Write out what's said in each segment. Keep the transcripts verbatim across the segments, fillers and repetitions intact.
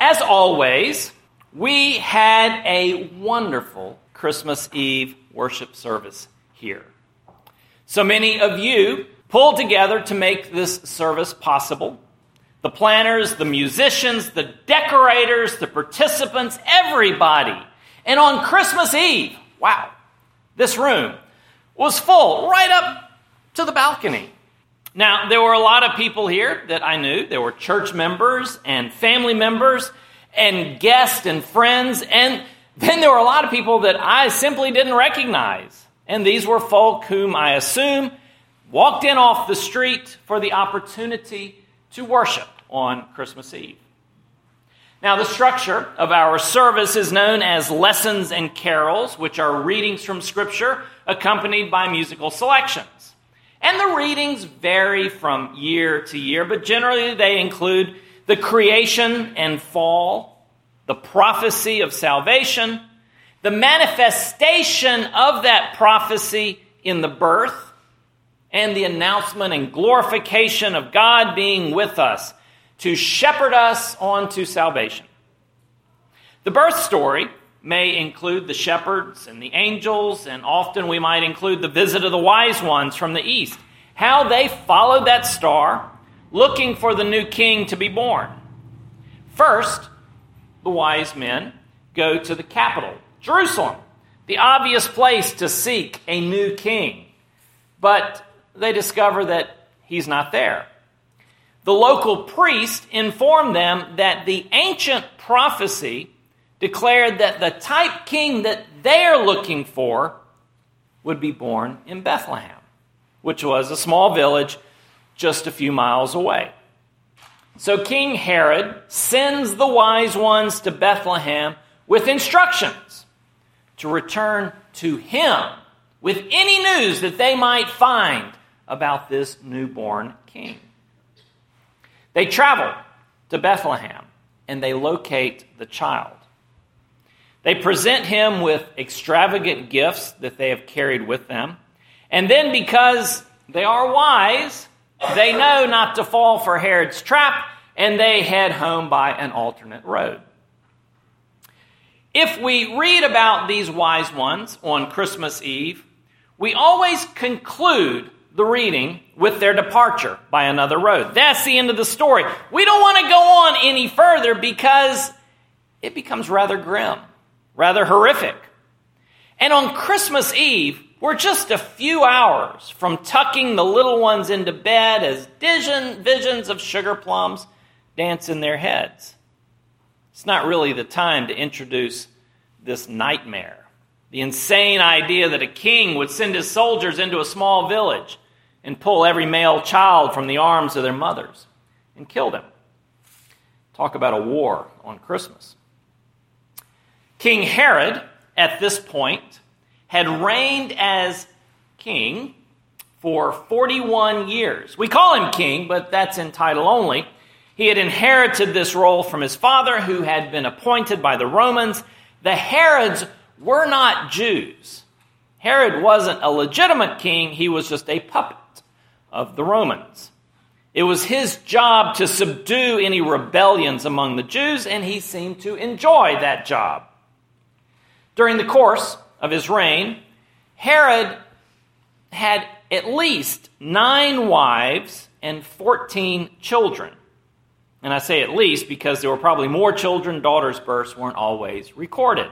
As always, we had a wonderful Christmas Eve worship service here. So many of you pulled together to make this service possible. The planners, the musicians, the decorators, the participants, everybody. And on Christmas Eve, wow, this room was full right up to the balcony. Now, there were a lot of people here that I knew. There were church members and family members and guests and friends. And then there were a lot of people that I simply didn't recognize. And these were folk whom I assume walked in off the street for the opportunity to worship on Christmas Eve. Now, the structure of our service is known as lessons and carols, which are readings from Scripture accompanied by musical selections. And the readings vary from year to year, but generally they include the creation and fall, the prophecy of salvation, the manifestation of that prophecy in the birth, and the announcement and glorification of God being with us to shepherd us on to salvation. The birth story may include the shepherds and the angels, and often we might include the visit of the wise ones from the east, how they followed that star, looking for the new king to be born. First, the wise men go to the capital, Jerusalem, the obvious place to seek a new king. But they discover that he's not there. The local priest informed them that the ancient prophecy declared that the type king that they're looking for would be born in Bethlehem, which was a small village just a few miles away. So King Herod sends the wise ones to Bethlehem with instructions to return to him with any news that they might find about this newborn king. They travel to Bethlehem and they locate the child. They present him with extravagant gifts that they have carried with them. And then because they are wise, they know not to fall for Herod's trap, and they head home by an alternate road. If we read about these wise ones on Christmas Eve, we always conclude the reading with their departure by another road. That's the end of the story. We don't want to go on any further because it becomes rather grim, rather horrific. And on Christmas Eve, we're just a few hours from tucking the little ones into bed as vision, visions of sugar plums dance in their heads. It's not really the time to introduce this nightmare. The insane idea that a king would send his soldiers into a small village and pull every male child from the arms of their mothers and kill them. Talk about a war on Christmas. King Herod, at this point, had reigned as king for forty-one years. We call him king, but that's in title only. He had inherited this role from his father, who had been appointed by the Romans. The Herods were not Jews. Herod wasn't a legitimate king. He was just a puppet of the Romans. It was his job to subdue any rebellions among the Jews, and he seemed to enjoy that job. During the course of his reign, Herod had at least nine wives and fourteen children. And I say at least because there were probably more children. Daughters' births weren't always recorded.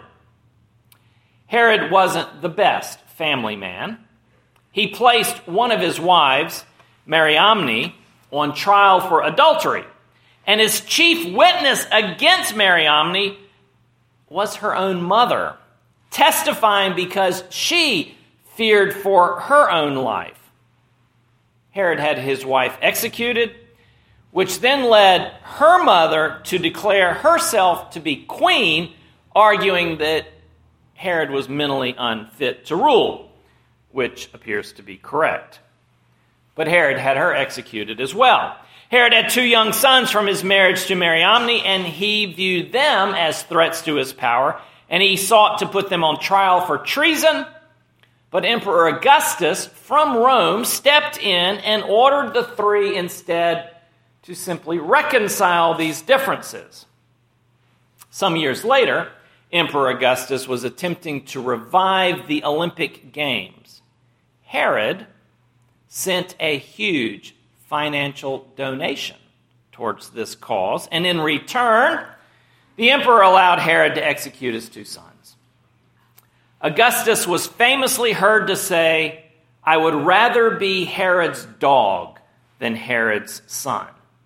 Herod wasn't the best family man. He placed one of his wives, Mariamne, on trial for adultery. And his chief witness against Mariamne was her own mother, testifying because she feared for her own life. Herod had his wife executed, which then led her mother to declare herself to be queen, arguing that Herod was mentally unfit to rule, which appears to be correct. But Herod had her executed as well. Herod had two young sons from his marriage to Mariamne, and he viewed them as threats to his power, and he sought to put them on trial for treason. But Emperor Augustus from Rome stepped in and ordered the three instead to simply reconcile these differences. Some years later, Emperor Augustus was attempting to revive the Olympic Games. Herod sent a huge financial donation towards this cause, and in return, the emperor allowed Herod to execute his two sons. Augustus was famously heard to say, "I would rather be Herod's dog than Herod's son."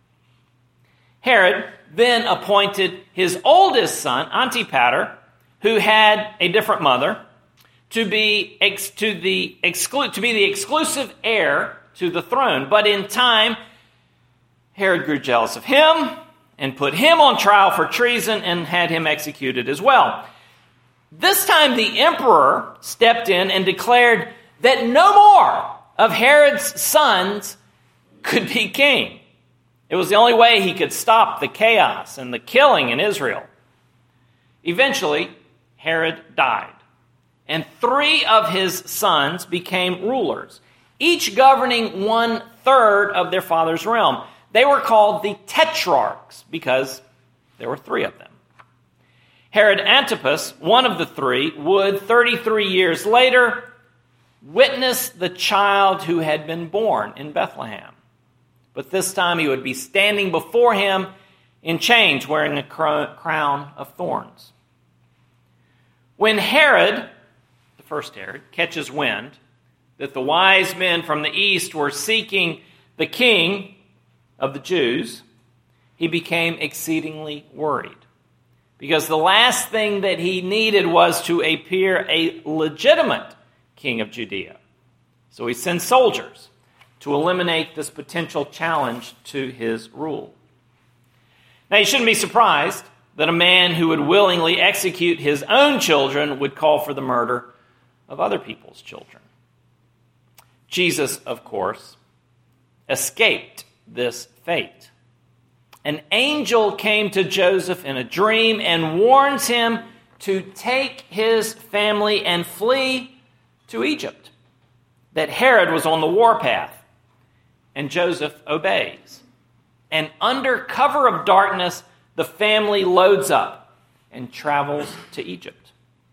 Herod then appointed his oldest son, Antipater, who had a different mother, to be ex- to the exclu- to be the exclusive heir to the throne. But in time, Herod grew jealous of him and put him on trial for treason and had him executed as well. This time the emperor stepped in and declared that no more of Herod's sons could be king. It was the only way he could stop the chaos and the killing in Israel. Eventually, Herod died, and three of his sons became rulers, each governing one-third of their father's realm. They were called the Tetrarchs because there were three of them. Herod Antipas, one of the three, would thirty-three years later witness the child who had been born in Bethlehem. But this time he would be standing before him in chains, wearing a crown of thorns. When Herod, the first Herod, catches wind that the wise men from the east were seeking the king of the Jews, he became exceedingly worried, because the last thing that he needed was to appear a legitimate king of Judea. So he sends soldiers to eliminate this potential challenge to his rule. Now, you shouldn't be surprised that a man who would willingly execute his own children would call for the murder of other people's children. Jesus, of course, escaped this fate. An angel came to Joseph in a dream and warns him to take his family and flee to Egypt, that Herod was on the warpath, and Joseph obeys. And under cover of darkness, the family loads up and travels to Egypt.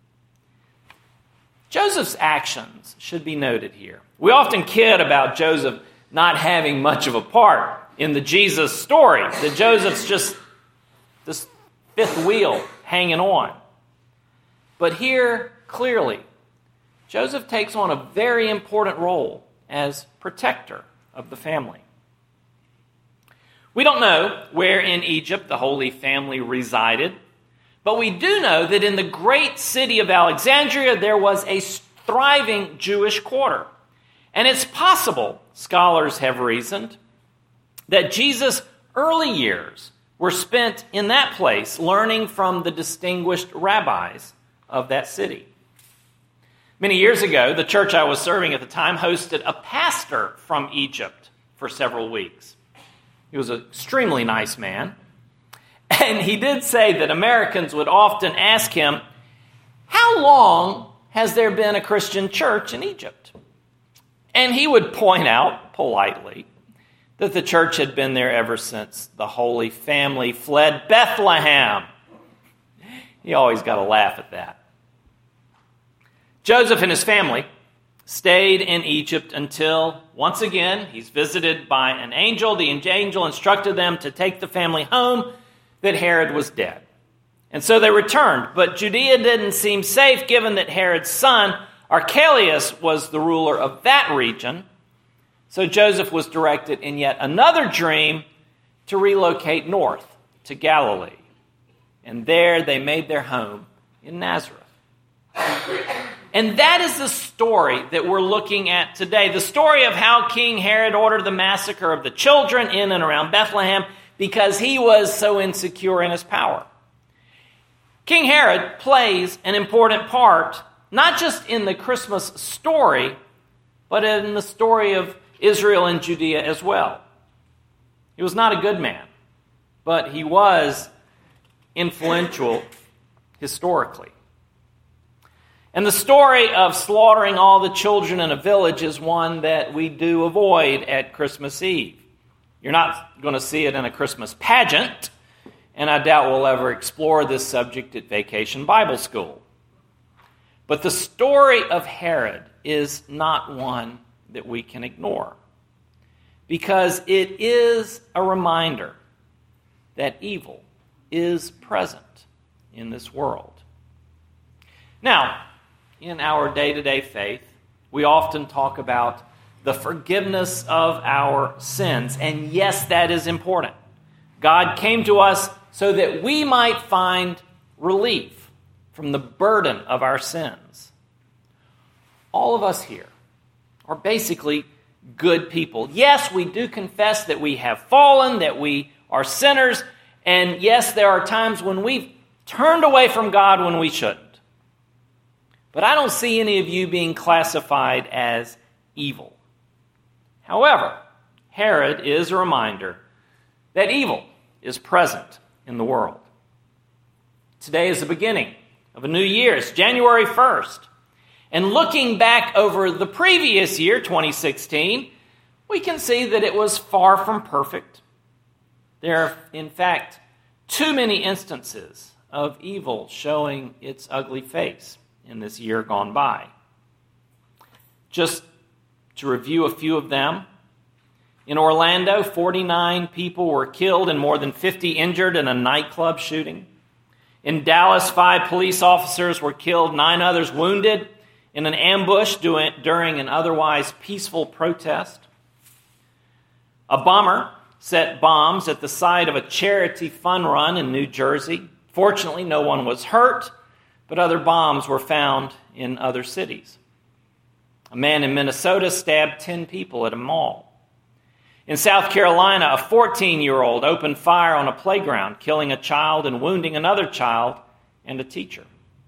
Joseph's actions should be noted here. We often kid about Joseph not having much of a part in the Jesus story, that Joseph's just this fifth wheel hanging on. But here, clearly, Joseph takes on a very important role as protector of the family. We don't know where in Egypt the Holy Family resided, but we do know that in the great city of Alexandria there was a thriving Jewish quarter. And it's possible, scholars have reasoned, that Jesus' early years were spent in that place learning from the distinguished rabbis of that city. Many years ago, the church I was serving at the time hosted a pastor from Egypt for several weeks. He was an extremely nice man. And he did say that Americans would often ask him, "How long has there been a Christian church in Egypt?" And he would point out politely that the church had been there ever since the Holy Family fled Bethlehem. He always got a laugh at that. Joseph and his family stayed in Egypt until, once again, he's visited by an angel. The angel instructed them to take the family home, that Herod was dead. And so they returned. But Judea didn't seem safe, given that Herod's son, Archelaus, was the ruler of that region. So Joseph was directed in yet another dream to relocate north to Galilee. And there they made their home in Nazareth. And that is the story that we're looking at today. The story of how King Herod ordered the massacre of the children in and around Bethlehem because he was so insecure in his power. King Herod plays an important part, not just in the Christmas story, but in the story of Israel and Judea as well. He was not a good man, but he was influential historically. And the story of slaughtering all the children in a village is one that we do avoid at Christmas Eve. You're not going to see it in a Christmas pageant. and I doubt we'll ever explore this subject at Vacation Bible School. But the story of Herod is not one that we can ignore, because it is a reminder that evil is present in this world. Now, in our day-to-day faith, we often talk about the forgiveness of our sins. And yes, that is important. God came to us so that we might find relief from the burden of our sins. All of us here are basically good people. Yes, we do confess that we have fallen, that we are sinners, and yes, there are times when we've turned away from God when we shouldn't. But I don't see any of you being classified as evil. However, Herod is a reminder that evil is present in the world. Today is the beginning of a new year. It's January first. And looking back over the previous year, twenty sixteen, we can see that it was far from perfect. There are, in fact, too many instances of evil showing its ugly face in this year gone by. Just to review a few of them, in Orlando, forty-nine people were killed and more than fifty injured in a nightclub shooting. In Dallas, five police officers were killed, nine others wounded in an ambush during an otherwise peaceful protest. A bomber set bombs at the site of a charity fun run in New Jersey. Fortunately, no one was hurt, but other bombs were found in other cities. A man in Minnesota stabbed ten people at a mall. In South Carolina, a fourteen-year-old opened fire on a playground, killing a child and wounding another child and a teacher.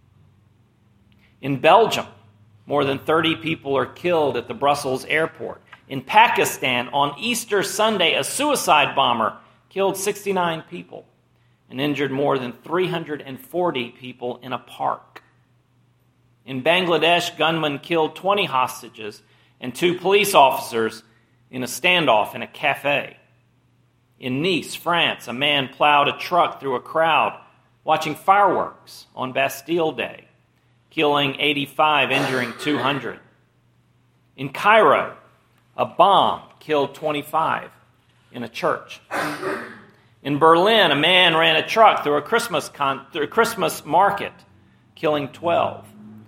In Belgium, more than thirty people are killed at the Brussels airport. In Pakistan, on Easter Sunday, a suicide bomber killed sixty-nine people and injured more than three hundred forty people in a park. In Bangladesh, gunmen killed twenty hostages and two police officers in a standoff in a cafe. In Nice, France, a man plowed a truck through a crowd watching fireworks on Bastille Day, killing eighty-five, injuring two hundred. In Cairo, a bomb killed twenty-five in a church. In Berlin, a man ran a truck through a Christmas con- through a Christmas market, killing twelve.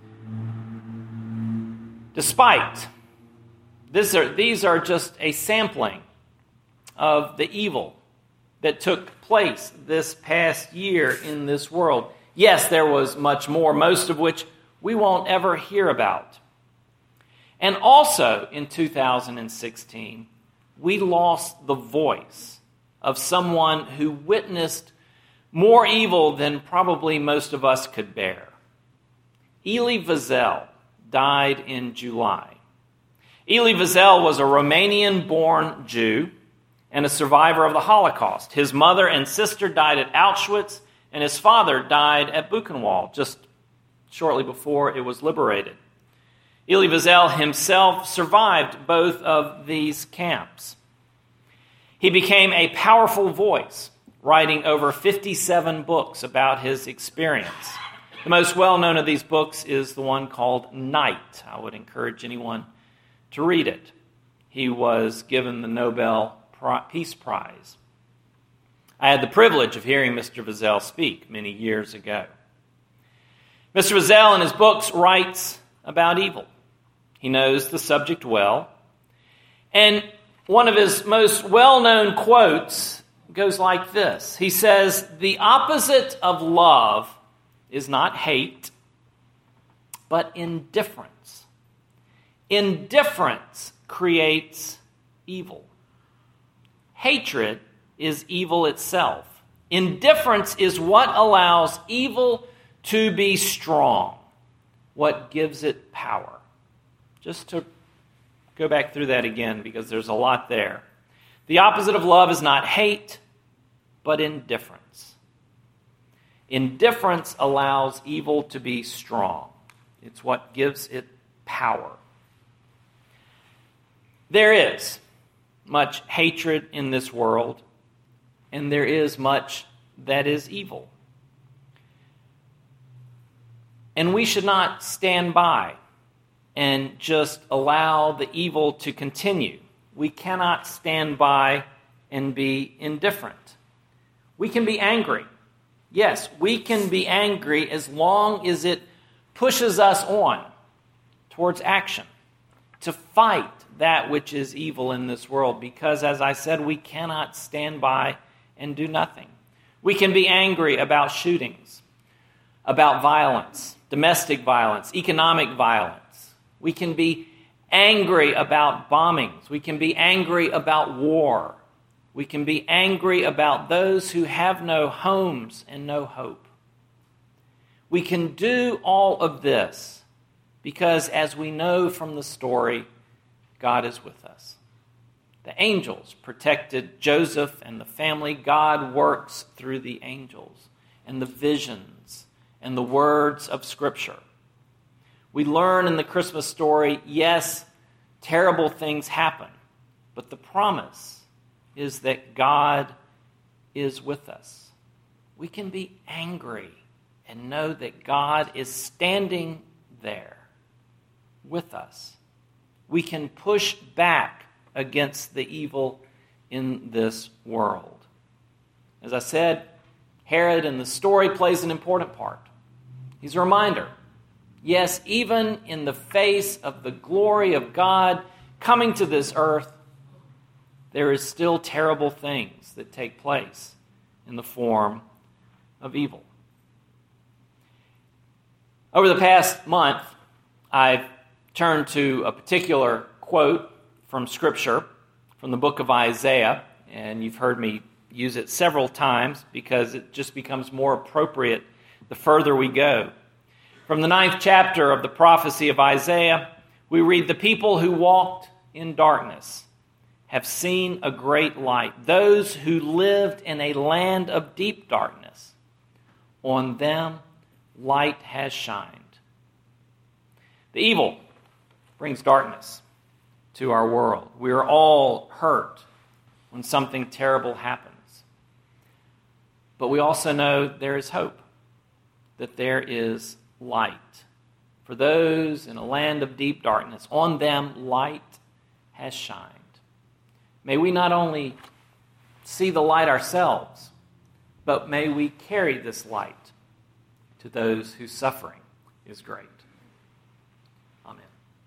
Despite this, are, these are just a sampling of the evil that took place this past year in this world. Yes, there was much more, most of which we won't ever hear about. And also in two thousand sixteen, we lost the voice of someone who witnessed more evil than probably most of us could bear. Elie Wiesel died in July. Elie Wiesel was a Romanian-born Jew and a survivor of the Holocaust. His mother and sister died at Auschwitz, and his father died at Buchenwald just shortly before it was liberated. Elie Wiesel himself survived both of these camps. He became a powerful voice, writing over fifty-seven books about his experience. The most well-known of these books is the one called Night. I would encourage anyone to read it. He was given the Nobel Peace Prize. I had the privilege of hearing Mister Wiesel speak many years ago. Mister Wiesel in his books writes about evil. He knows the subject well. And one of his most well-known quotes goes like this. He says, "The opposite of love is not hate, but indifference. Indifference creates evil. Hatred is evil itself. Indifference is what allows evil to be strong, what gives it power." Just to go back through that again, because there's a lot there. The opposite of love is not hate, but indifference. Indifference allows evil to be strong. It's what gives it power. There is much hatred in this world, and there is much that is evil. And we should not stand by and just allow the evil to continue. We cannot stand by and be indifferent. We can be angry. Yes, we can be angry as long as it pushes us on towards action, to fight that which is evil in this world, because, as I said, we cannot stand by and do nothing. We can be angry about shootings, about violence, domestic violence, economic violence. We can be angry about bombings. We can be angry about war. We can be angry about those who have no homes and no hope. We can do all of this because, as we know from the story, God is with us. The angels protected Joseph and the family. God works through the angels and the visions and the words of Scripture. We learn in the Christmas story, yes, terrible things happen, but the promise is that God is with us. We can be angry and know that God is standing there with us. We can push back against the evil in this world. As I said, Herod in the story plays an important part. He's a reminder. Yes, even in the face of the glory of God coming to this earth, there is still terrible things that take place in the form of evil. Over the past month, I've turned to a particular quote from Scripture, from the book of Isaiah, and you've heard me use it several times because it just becomes more appropriate the further we go. From the ninth chapter of the prophecy of Isaiah, we read, "The people who walked in darkness have seen a great light. Those who lived in a land of deep darkness, on them light has shined." The evil brings darkness to our world. We are all hurt when something terrible happens. But we also know there is hope, that there is light. For those in a land of deep darkness, on them light has shined. May we not only see the light ourselves, but may we carry this light to those whose suffering is great.